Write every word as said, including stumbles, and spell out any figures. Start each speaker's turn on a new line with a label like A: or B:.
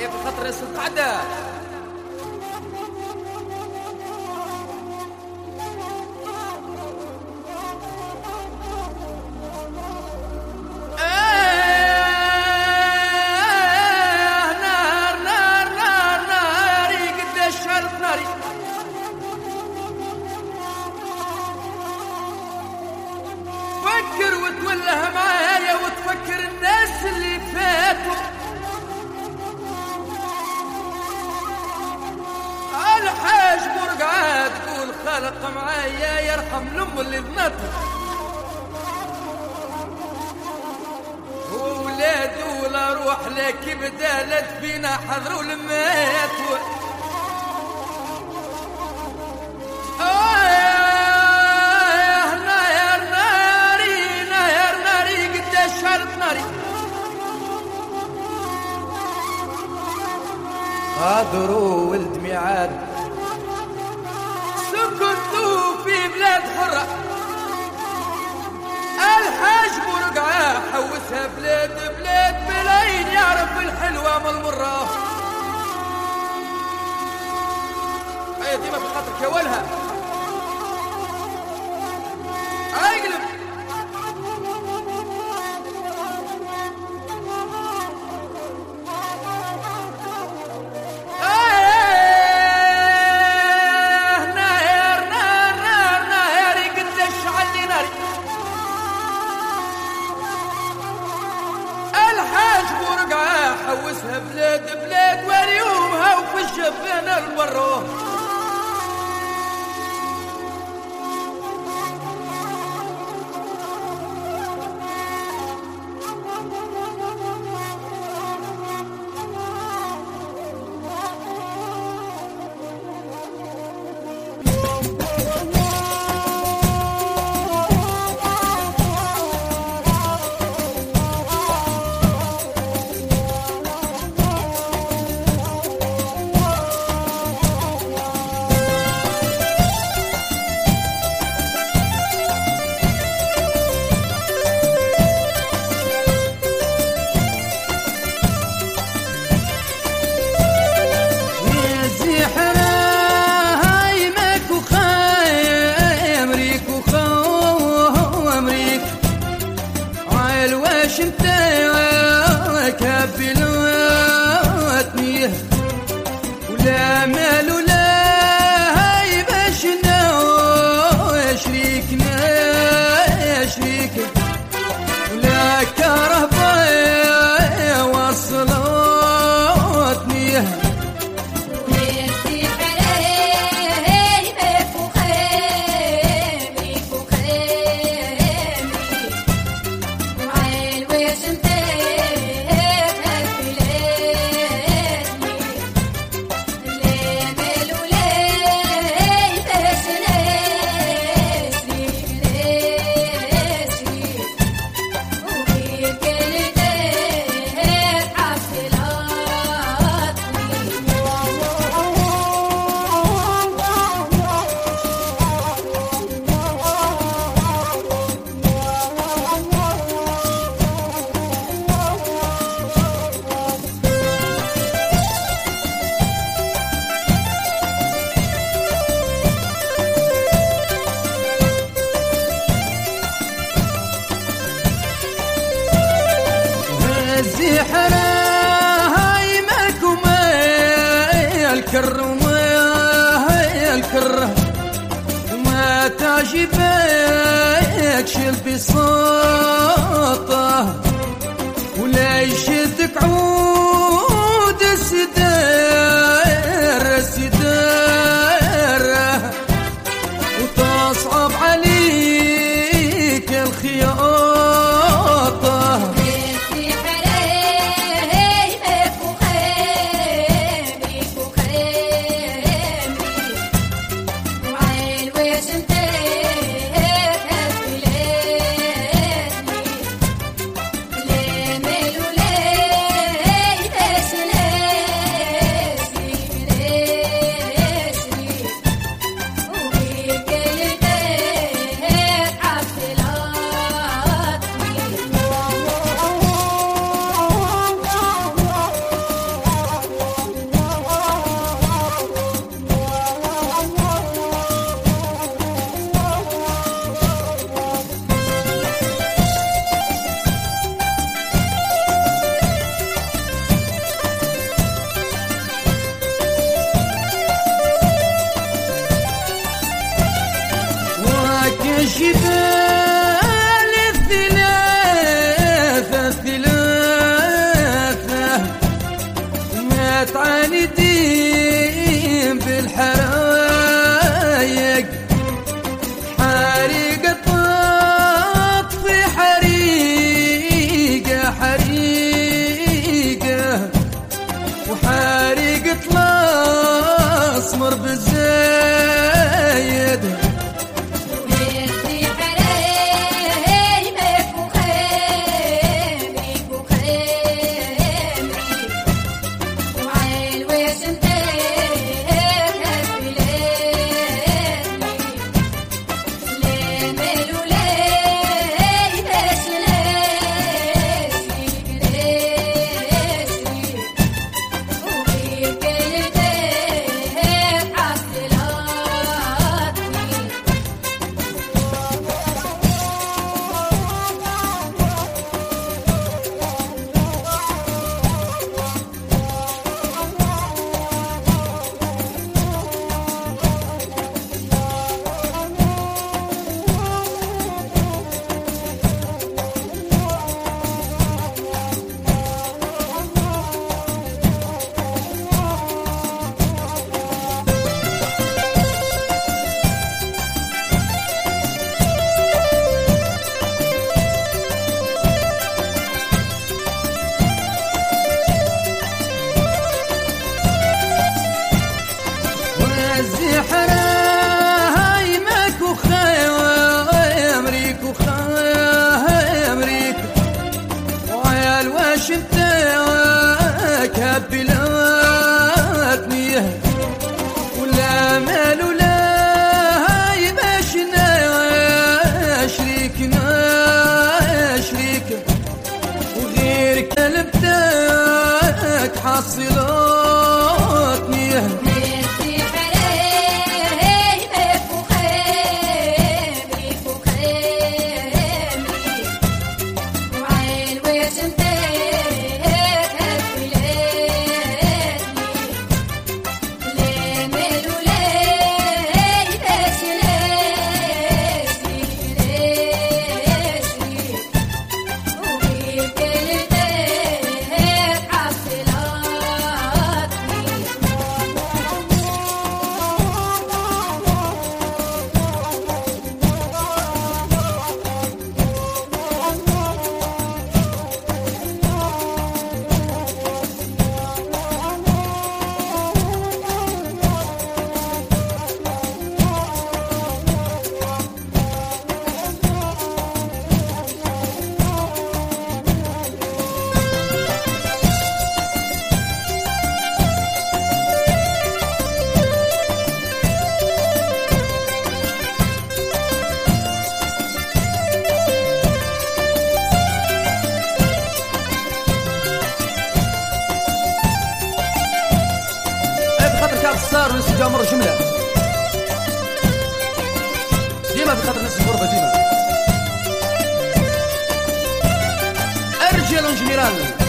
A: تحية في خاطر راس القعدة. فكر وتوله معايا وتفكر الناس اللي فاتوا. الحاج برقعة تقول خلق معايا يرحم الام اللي ذنته. وولاد ولا روح لك بدالت فينا حضروا المات. غادروا ولد ميعاد سكنتوا في بلاد حرة. الحاج برقعة حوسها بلاد بلاد بلاين يعرف الحلوة من المرة. هيا ديما في خاطرك يا ولها. اقلب حوسها بلاد بلاد واليومها وفي الجبان الورو. ولا مال ولا هاي باشنا شريكنا شريك ولا كهرباء وصلتني. الزحرة هاي ماكم الكر وما الكر وما تعجبك شل بساطة ولا يشدك عود السدار السدار وتصعب عليك الخياطة. حصلتني صار ناس جامر جمله ديما بخاطر ناس الغربه ديما الرجال جنرال